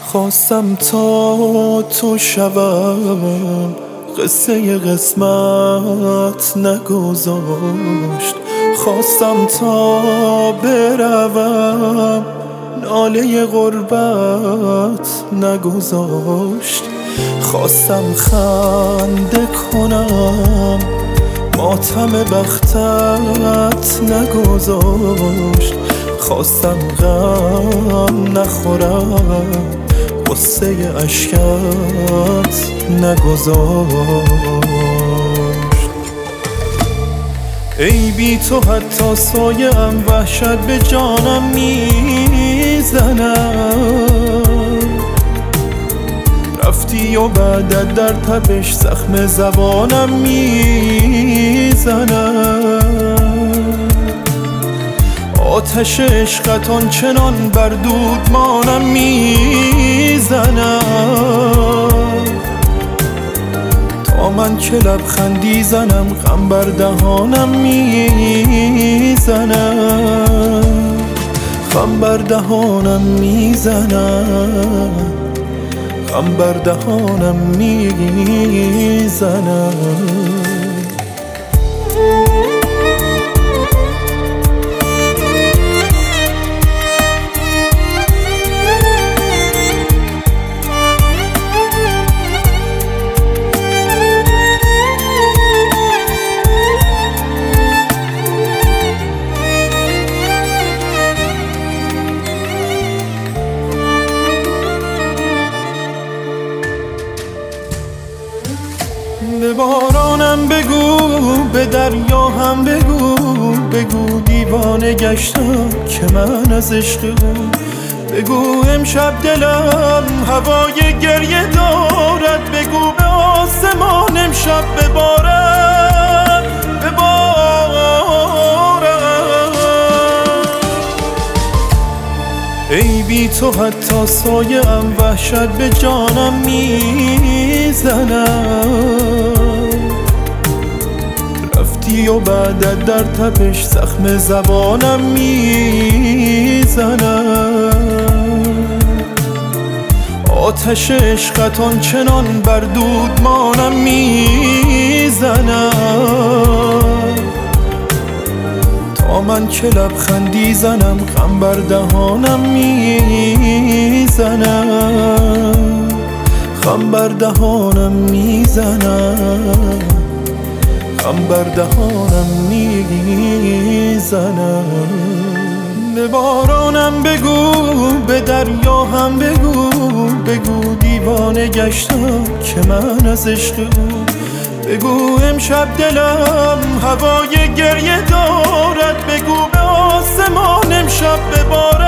خواستم تا تو شوم قصه قسمت نگذاشت، خواستم تا بروم ناله غربت نگذاشت، خواستم خنده کنم ماتم بختت نگذاشت، خواستم غم نخورم قصه اشکت نگذاشت. ای بی تو حتی سایه ام وحشت به جانم میزنم، رفتی و بعدت در تبش زخم زبانم میزنم، آتش عشقت آنچنان بر دودمانم میزنم، تا من که لبخندی زنم غم بر دهانم میزنم، غم بر دهانم میزنم، غم بر دهانم میزنم. به بارانم بگو، به دریا هم بگو، بگو دیوانه گشتم که من از عشق او، بگو امشب دلم هوای گریه دارد، بگو به آسمان امشب ببارد ای بی تو حتی سایه ام وحشت به جانم میزنم، رفتی و بعدت در تبش زخم زبانم میزنم، آتش عشقت آنچنان بر دودمانم میزنم، تا من که لبخندی زنم غم بر دهانم میزنم، غم بر دهانم میزنم، غم بر دهانم میزنم. به بارانم بگو، به دریا هم بگو، بگو دیوانه گشتم که من از عشق او، بگو امشب دلم هوای گریه دارد، بگو به آسمان امشب ببارد